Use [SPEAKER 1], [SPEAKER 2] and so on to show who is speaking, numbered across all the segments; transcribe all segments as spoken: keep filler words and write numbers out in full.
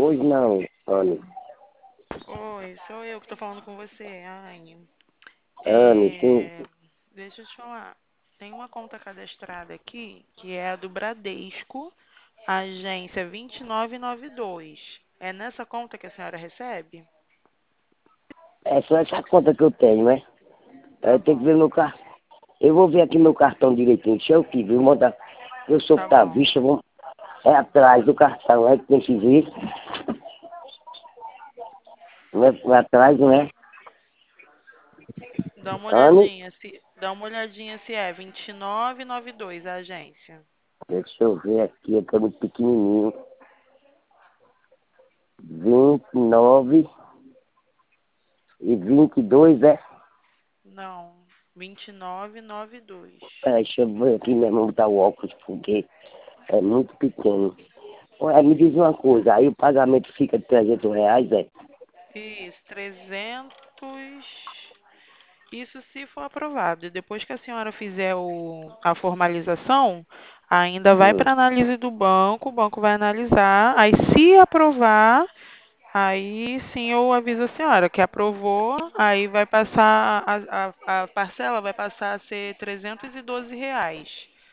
[SPEAKER 1] Pois não, Anne.
[SPEAKER 2] Oi, sou eu que tô falando com você, Anne.
[SPEAKER 1] Anne, sim.
[SPEAKER 2] É, deixa eu te falar. Tem uma conta cadastrada aqui que é a do Bradesco, agência vinte e nove noventa e dois. É nessa conta que a senhora recebe?
[SPEAKER 1] É só essa conta que eu tenho, né?
[SPEAKER 2] Tá
[SPEAKER 1] Eu tenho que
[SPEAKER 2] bom,
[SPEAKER 1] ver meu cartão. Eu vou ver aqui meu cartão direitinho. Deixa eu aqui, viu? Mandar. Eu sou
[SPEAKER 2] tá bom.
[SPEAKER 1] cavista, vou. É atrás do cartão, é que tem que ver. Não é, não é atrás, não é?
[SPEAKER 2] Dá uma
[SPEAKER 1] Anne,
[SPEAKER 2] olhadinha se, dá uma olhadinha se é vinte e nove noventa e dois a agência.
[SPEAKER 1] deixa eu ver aqui, é que é muito pequenininho. vinte e nove e vinte e dois, é?
[SPEAKER 2] Não, vinte e nove noventa e dois.
[SPEAKER 1] É, deixa eu ver aqui mesmo, botar o óculos, porque é muito pequeno. Olha, me diz uma coisa, aí o pagamento fica de trezentos reais, é?
[SPEAKER 2] Isso, trezentos. Isso se for aprovado. E depois que a senhora fizer o, a formalização, ainda vai
[SPEAKER 1] Hum,
[SPEAKER 2] para análise do banco, o banco vai analisar. Aí, se aprovar, aí sim eu aviso a senhora que aprovou, aí vai passar, a, a, a parcela vai passar a ser trezentos e doze reais.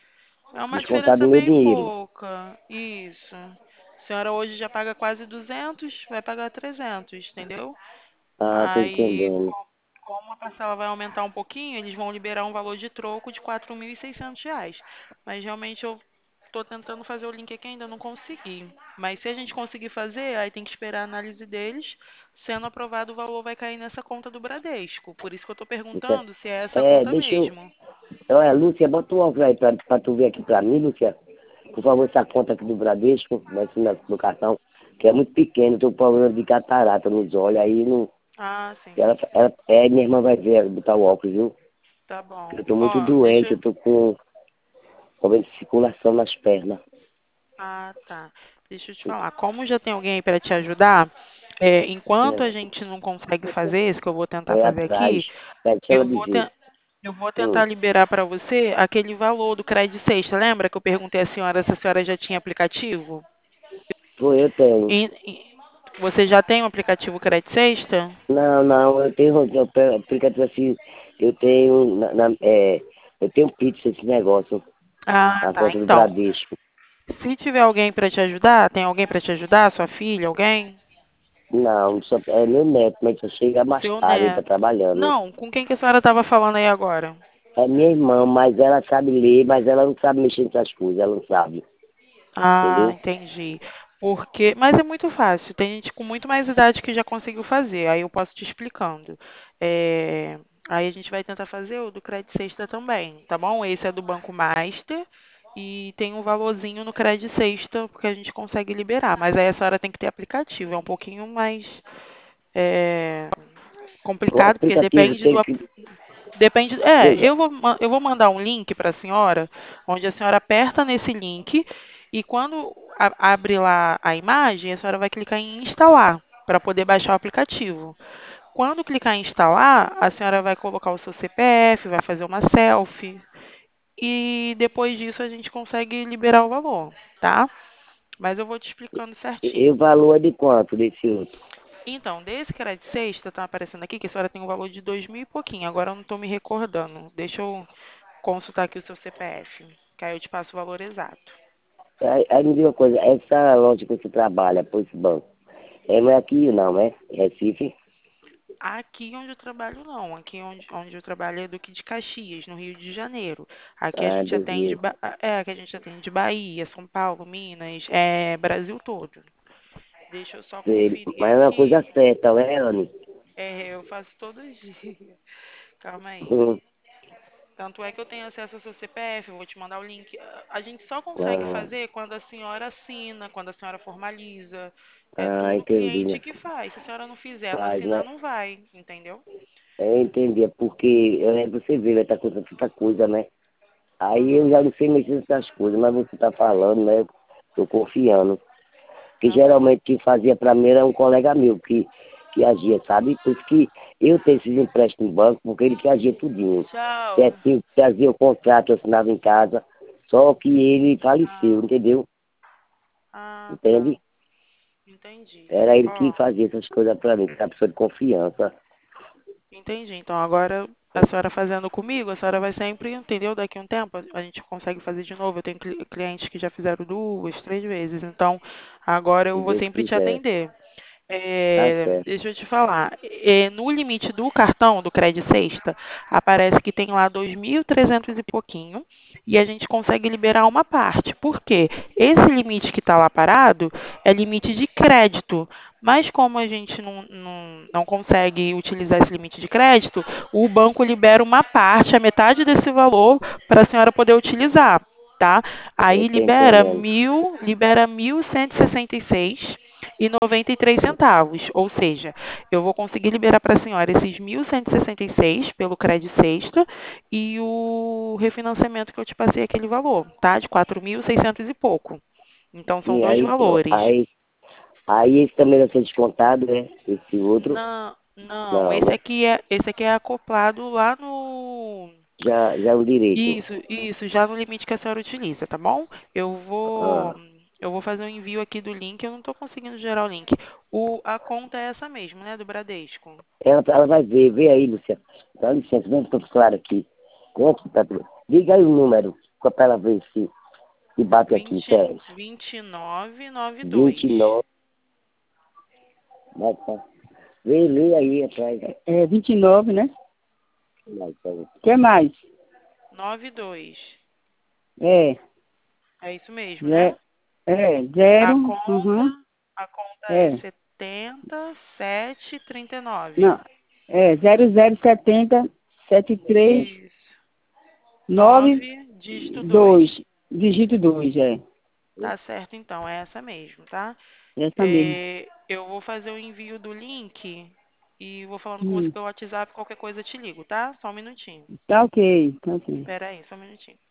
[SPEAKER 2] É uma
[SPEAKER 1] descontar
[SPEAKER 2] diferença
[SPEAKER 1] do meu
[SPEAKER 2] bem
[SPEAKER 1] dinheiro.
[SPEAKER 2] pouca. Isso. A senhora hoje já paga quase duzentos, vai pagar trezentos, entendeu?
[SPEAKER 1] Ah, tô
[SPEAKER 2] Aí,
[SPEAKER 1] entendendo.
[SPEAKER 2] co- como a parcela vai aumentar um pouquinho, eles vão liberar um valor de troco de quatro mil e seiscentos reais. Mas realmente eu estou tentando fazer o link aqui e ainda não consegui. Mas se a gente conseguir fazer, aí tem que esperar a análise deles. Sendo aprovado, o valor vai cair nessa conta do Bradesco. Por isso que eu estou
[SPEAKER 1] Então,
[SPEAKER 2] perguntando se é essa
[SPEAKER 1] é,
[SPEAKER 2] conta
[SPEAKER 1] deixa eu...
[SPEAKER 2] mesmo.
[SPEAKER 1] Olha, Lúcia, bota o óculos aí pra, pra tu ver aqui pra mim, Lúcia. Por favor, essa conta aqui do Bradesco, vai ser na- no cartão, que é muito pequeno, tô com problema de catarata nos olhos, aí não...
[SPEAKER 2] Ah, sim.
[SPEAKER 1] Ela, ela, é, minha irmã vai ver, botar o óculos, viu?
[SPEAKER 2] Tá bom.
[SPEAKER 1] Eu tô muito
[SPEAKER 2] Ó, deixa
[SPEAKER 1] doente,
[SPEAKER 2] eu...
[SPEAKER 1] eu tô com problema de circulação nas pernas.
[SPEAKER 2] Ah, tá. Deixa eu te falar. Como já tem alguém aí para te ajudar, é, enquanto a
[SPEAKER 1] É,
[SPEAKER 2] gente não consegue fazer isso que eu vou tentar
[SPEAKER 1] é
[SPEAKER 2] fazer
[SPEAKER 1] atrás.
[SPEAKER 2] aqui,
[SPEAKER 1] Deixa ela
[SPEAKER 2] eu vou,
[SPEAKER 1] dizer.
[SPEAKER 2] te- eu vou tentar
[SPEAKER 1] Hum,
[SPEAKER 2] liberar para você aquele valor do crédito sexta. Lembra que eu perguntei à senhora se a senhora já tinha aplicativo?
[SPEAKER 1] foi, eu tenho.
[SPEAKER 2] E- e- você já tem um aplicativo crédito sexta?
[SPEAKER 1] Não, não, eu tenho, eu pego aplicativo assim, eu tenho, na, na- é, eu tenho pizza esse negócio,
[SPEAKER 2] Ah,
[SPEAKER 1] na
[SPEAKER 2] tá.
[SPEAKER 1] conta do
[SPEAKER 2] Então,
[SPEAKER 1] Bradesco.
[SPEAKER 2] se tiver alguém para te ajudar, tem alguém para te ajudar? Sua filha, alguém?
[SPEAKER 1] Não, só, é meu neto, mas só chega mais
[SPEAKER 2] Seu
[SPEAKER 1] tarde, ele tá
[SPEAKER 2] neto.
[SPEAKER 1] trabalhando.
[SPEAKER 2] Não, com quem que a senhora estava falando aí agora?
[SPEAKER 1] É minha irmã, mas ela sabe ler, mas ela não sabe mexer nessas coisas, ela não sabe,
[SPEAKER 2] Ah,
[SPEAKER 1] entendeu?
[SPEAKER 2] entendi. Porque, mas é muito fácil. Tem gente com muito mais idade que já conseguiu fazer. Aí eu posso te explicando. É, aí a gente vai tentar fazer o do Credit Sexta também, tá bom? Esse é do Banco Master e tem um valorzinho no Credit Sexta porque a gente consegue liberar. Mas aí a senhora tem que ter aplicativo. É um pouquinho mais é,
[SPEAKER 1] O
[SPEAKER 2] complicado porque
[SPEAKER 1] aplicativo
[SPEAKER 2] depende
[SPEAKER 1] tem
[SPEAKER 2] do
[SPEAKER 1] que,
[SPEAKER 2] Depende. É,
[SPEAKER 1] veja,
[SPEAKER 2] eu vou, ma- eu vou mandar um link para a senhora, onde a senhora aperta nesse link e quando a- abre lá a imagem, a senhora vai clicar em instalar para poder baixar o aplicativo. Quando clicar em instalar, a senhora vai colocar o seu C P F, vai fazer uma selfie e depois disso a gente consegue liberar o valor, tá? Mas eu vou te explicando
[SPEAKER 1] e o
[SPEAKER 2] certinho.
[SPEAKER 1] valor é de quanto desse outro?
[SPEAKER 2] Então, desse crédito sexta, tá aparecendo aqui que a senhora tem um valor de dois mil e pouquinho. Agora eu não estou me recordando. Deixa eu consultar aqui o seu C P F, que aí eu te passo o valor exato.
[SPEAKER 1] Aí, aí me diga uma coisa, essa loja que você trabalha, por esse banco, é, não é aqui não, é? Recife?
[SPEAKER 2] Aqui onde eu trabalho não, aqui onde, onde eu trabalho é Duque de Caxias, no Rio de Janeiro. Aqui a
[SPEAKER 1] Ah,
[SPEAKER 2] gente
[SPEAKER 1] do
[SPEAKER 2] atende,
[SPEAKER 1] Rio.
[SPEAKER 2] Ba- é, aqui a gente atende Bahia, São Paulo, Minas, é, Brasil todo. Deixa eu só
[SPEAKER 1] Sei,
[SPEAKER 2] conferir
[SPEAKER 1] mas é uma coisa
[SPEAKER 2] aqui.
[SPEAKER 1] certa, né, Anne?
[SPEAKER 2] É, eu faço todos os dias. Calma aí.
[SPEAKER 1] Hum,
[SPEAKER 2] Tanto é que eu tenho acesso ao seu C P F, eu vou te mandar o link. A gente só consegue
[SPEAKER 1] ah,
[SPEAKER 2] fazer quando a senhora assina, quando a senhora formaliza. É
[SPEAKER 1] ah,
[SPEAKER 2] tudo o
[SPEAKER 1] entendi,
[SPEAKER 2] cliente
[SPEAKER 1] né?
[SPEAKER 2] que faz. Se a senhora não fizer, não
[SPEAKER 1] Faz,
[SPEAKER 2] assinar,
[SPEAKER 1] né?
[SPEAKER 2] não vai, entendeu?
[SPEAKER 1] Eu entendi, é porque é, você vê, vai estar com tanta coisa, né? Aí eu
[SPEAKER 2] Uhum.
[SPEAKER 1] já não sei mexer nessas coisas, mas você tá falando, né? Tô confiando. Que
[SPEAKER 2] Tá bom.
[SPEAKER 1] geralmente quem fazia pra mim era um colega meu que, que agia, sabe? Por isso que eu tenho esses empréstimos no banco, porque ele que agia tudinho.
[SPEAKER 2] Tchau.
[SPEAKER 1] Certinho, fazia o contrato, eu assinava em casa, só que ele faleceu,
[SPEAKER 2] Ah,
[SPEAKER 1] entendeu?
[SPEAKER 2] ah, tá.
[SPEAKER 1] Entende?
[SPEAKER 2] Entendi.
[SPEAKER 1] Era ele que
[SPEAKER 2] Ó,
[SPEAKER 1] fazia essas coisas pra mim, que era uma pessoa de confiança.
[SPEAKER 2] entendi. Então agora a senhora fazendo comigo, a senhora vai sempre, entendeu? Daqui a um tempo a gente consegue fazer de novo. Eu tenho cli- clientes que já fizeram duas, três vezes. Então agora
[SPEAKER 1] Se
[SPEAKER 2] eu vou
[SPEAKER 1] Deus
[SPEAKER 2] sempre te
[SPEAKER 1] quiser.
[SPEAKER 2] atender.
[SPEAKER 1] Tá
[SPEAKER 2] É,
[SPEAKER 1] certo.
[SPEAKER 2] deixa eu te falar, é, no limite do cartão do Credit Sexta, aparece que tem lá dois mil e trezentos e pouquinho, e a gente consegue liberar uma parte. Por quê? Esse limite que está lá parado é limite de crédito, mas como a gente não, não, não consegue utilizar esse limite de crédito, o banco libera uma parte, a metade desse valor, para a senhora poder utilizar. Tá?
[SPEAKER 1] Eu
[SPEAKER 2] Aí
[SPEAKER 1] tô
[SPEAKER 2] libera
[SPEAKER 1] entendendo.
[SPEAKER 2] mil, libera mil cento e sessenta e seis e noventa e três centavos, ou seja, eu vou conseguir liberar para a senhora esses mil cento e sessenta e seis pelo crédito sexta e o refinanciamento que eu te passei aquele valor, tá? De quatro mil e seiscentos e pouco. Então são
[SPEAKER 1] Sim,
[SPEAKER 2] dois
[SPEAKER 1] aí, pronto.
[SPEAKER 2] valores.
[SPEAKER 1] Aí, aí esse também vai ser descontado, né? Esse outro.
[SPEAKER 2] Não, não,
[SPEAKER 1] Não,
[SPEAKER 2] esse
[SPEAKER 1] né?
[SPEAKER 2] aqui é esse aqui é acoplado lá no
[SPEAKER 1] Já, já é o direito.
[SPEAKER 2] isso, isso, já no limite que a senhora utiliza, tá bom? Eu vou
[SPEAKER 1] Ah,
[SPEAKER 2] eu vou fazer um envio aqui do link, eu não estou conseguindo gerar o link. O, a conta é essa mesmo, né, do Bradesco.
[SPEAKER 1] ela, ela vai ver, vê aí, Luciano. Dá licença, vamos ficar claro aqui. Quanto tá tudo? Diga aí o número, só para ela ver se, se bate aqui,
[SPEAKER 2] vinte,
[SPEAKER 1] sério.
[SPEAKER 2] vinte e nove, noventa e
[SPEAKER 1] vinte
[SPEAKER 2] dois.
[SPEAKER 1] e nove, vai, tá. Vê, lê aí atrás.
[SPEAKER 3] É vinte e nove, né?
[SPEAKER 1] Vai, tá.
[SPEAKER 3] O que mais?
[SPEAKER 2] noventa e dois.
[SPEAKER 3] É,
[SPEAKER 2] É isso mesmo, né?
[SPEAKER 3] ze- é,
[SPEAKER 2] A
[SPEAKER 3] zero, uhum,
[SPEAKER 2] conta, a conta é
[SPEAKER 3] é,
[SPEAKER 2] setenta, sete, trinta e nove.
[SPEAKER 3] não, é zero zero setenta sete três
[SPEAKER 2] Isso.
[SPEAKER 3] nove
[SPEAKER 2] nove, dígito dois.
[SPEAKER 3] dois dígito dois é,
[SPEAKER 2] Tá certo, então, é essa mesmo, tá?
[SPEAKER 3] essa mesmo.
[SPEAKER 2] É, eu vou fazer o envio do link e vou falando com você
[SPEAKER 3] Hum,
[SPEAKER 2] pelo WhatsApp, qualquer coisa eu te ligo, tá? Só um minutinho.
[SPEAKER 3] tá ok, tá ok.
[SPEAKER 2] Espera aí, só um minutinho.